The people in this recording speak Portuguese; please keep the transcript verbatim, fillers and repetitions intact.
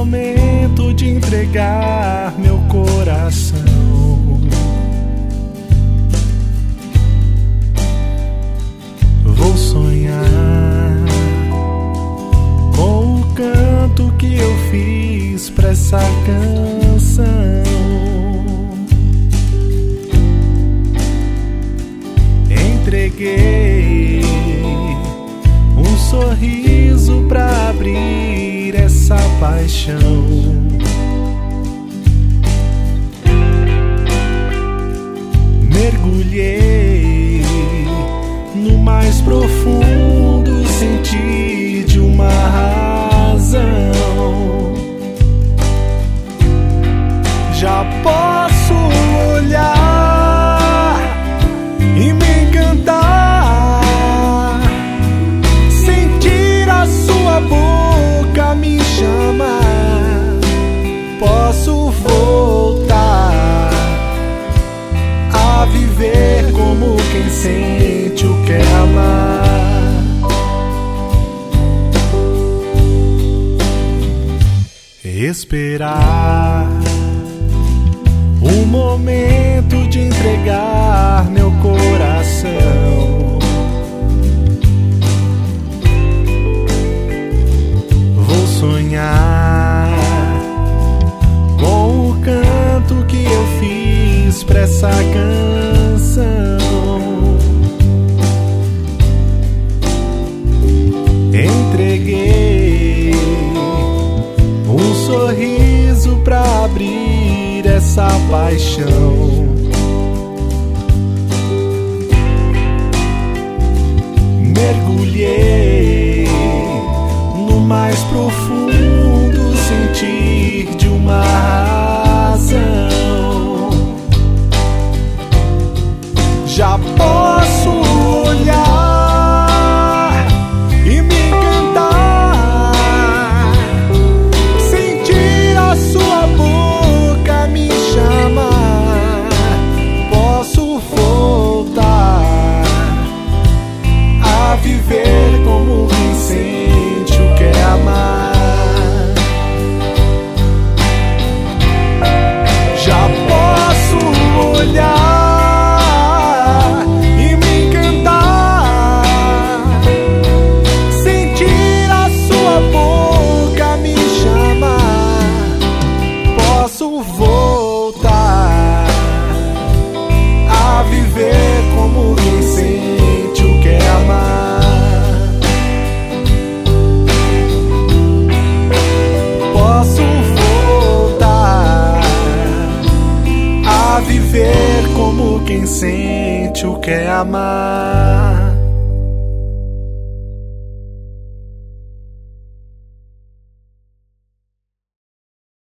momento de entregar meu coração. Vou sonhar com o canto que eu fiz pra essa canção. Entreguei um sorriso pra abrir essa paixão. Mergulhei no mais profundo sentir de uma razão. Já posso olhar e me encantar, sentir a sua boca me chamar. Posso voltar a viver como quem sente o que é amar. Esperar o momento de entregar meu coração. Vou sonhar com o canto que eu fiz pra essa canção. Entreguei um sorriso pra abrir essa paixão. Mergulhei no mais profundo sentir de uma razão. Já posso olhar e me encantar, sentir a sua boca me chamar. Posso voltar a viver como quem sente o que é amar. Já posso olhar e me encantar, sentir a sua boca me chamar. Posso voltar a viver como quem sente o que é amar. Posso voltar a viver como quem sente o que é amar.